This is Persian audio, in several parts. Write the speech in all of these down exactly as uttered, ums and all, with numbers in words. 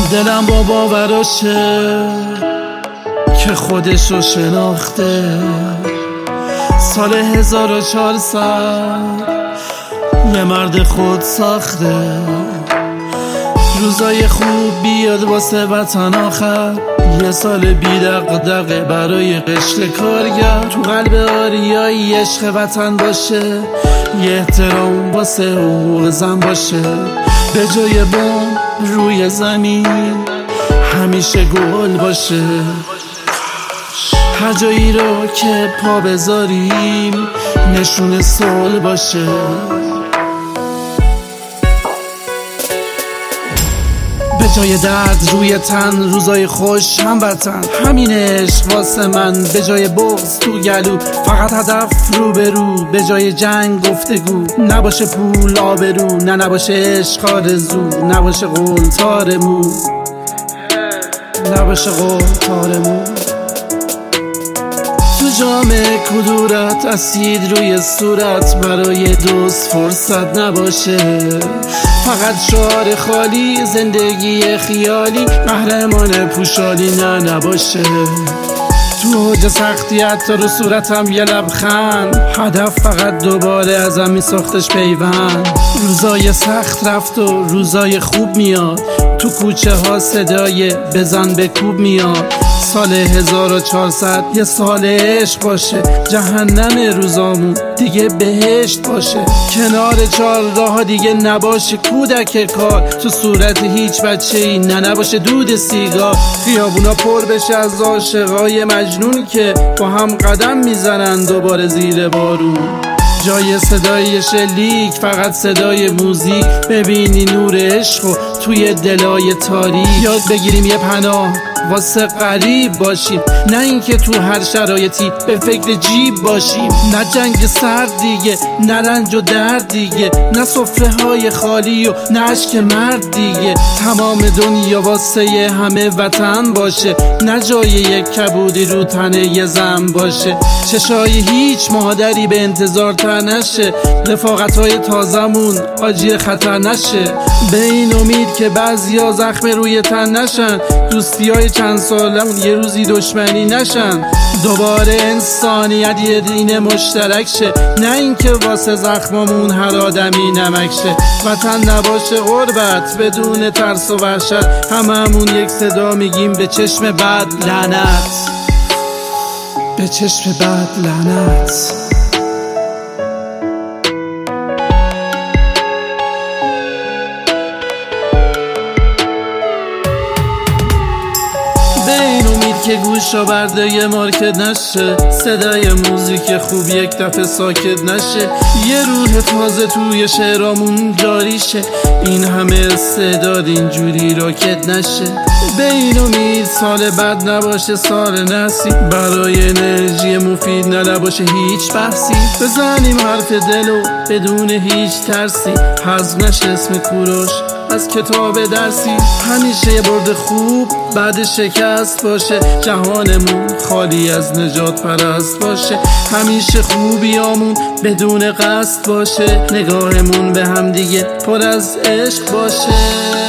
دلم با باوراشه که خودشو شناخته. سال هزار و چهارصد یه مرد خود ساخته. روزای خوب بیاد واسه وطن آخر، یه سال بی دغدغه برای قشر کارگر. تو قلب آریایی عشق وطن باشه، یه احترام واسه حقوق زن باشه. به جای بمب روی زمین همیشه گل باشه. هر جایی رو که پا بذاریم نشون صلح باشه. به جای درد روی تن روزای خوش هموطن. همین عشق واسه من، به جای بغض تو گلو فقط هدف رو به رو. به جای جنگ گفتگو، نباشه پول آبرو. نه نباشه عشق آرزو، نباشه قول تارمو، نباشه قول تارمو. تو جام کدورت اسید روی صورت، برای دوست فرصت نباشه. فقط شعار خالی، زندگی خیالی، قهرمان پوشالی نه نباشه. تو اوج سختیت تا رو صورتم یه لبخند، هدف فقط دوباره ازم می ساختش پیوند. روزای سخت رفت و روزای خوب میاد، تو کوچه ها صدای بزن به کوب میاد. سال هزار و چهارصد یه سال عشق باشه، جهنم روزامون دیگه بهشت باشه. کنار چهار راه دیگه نباشه کودک کار، تو صورت هیچ بچه ای نه نباشه دود سیگار. خیابونا پر بشه از عاشقای مجنون که با هم قدم میزنن دوباره زیر بارون. جای صدای شلیک فقط صدای موزیک، ببینی نور عشقو توی دلای تاریک. یاد بگیریم یه پناه واسه غریب باشیم، نه اینکه تو هر شرایطی به فکر جیب باشیم. نه جنگ سرد دیگه، نه رنج و درد دیگه، نه سفره های خالی و نه اشک مرد دیگه. تمام دنیا واسه همه وطن باشه، نه جای یک کبودی رو تن یه زن باشه. چشای هیچ مادری به انتظار تر نشه، رفاقت های تازمون آجی خطر نشه. به این امید که بعضیا زخم روی تن نشن، دوستی های چند سالمون یه روزی دشمنی نشن. دوباره انسانیت یه دین مشترک شه، نه اینکه واسه زخممون هر آدمی نمک شه. وطن نباشه غربت بدون ترس و وحشت، هممون یک صدا میگیم به چشم بد لعنت، به چشم بد لعنت. به این امید که گوشا برده یه مارکت نشه، صدای موزیک خوب یک دفعه ساکت نشه. یه روح تازه توی شعرامون جاری شه، این همه استعداد اینجوری راکت نشه. به این امید سال بعد نباشه سال نسی، برای انرژی مفید نباشه هیچ بحثی. بزنیم حرف دلو بدون هیچ ترسی، حذف نشه اسم کوروش از کتاب درسی. همیشه یه برد خوب بعد شکست باشه، جهانمون خالی از نجات پرست باشه. همیشه خوبیامون بدون قصد باشه، نگاهمون به هم دیگه پر از عشق باشه.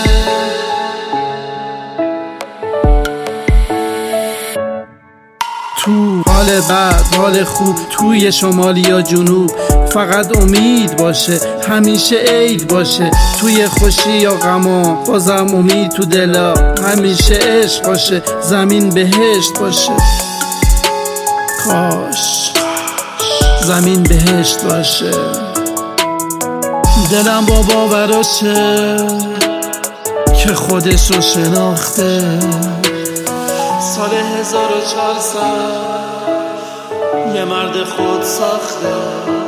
تو حال بد حال خوب، توی شمال یا جنوب فقط امید باشه، همیشه عید باشه. توی خوشی یا غما بازم امید تو دلا، همیشه عشق باشه، زمین بهشت باشه. کاش زمین بهشت باشه. دلم با باوراشه که خودشو شناخته. سال هزار و چهارصد یه مرد خود ساخته.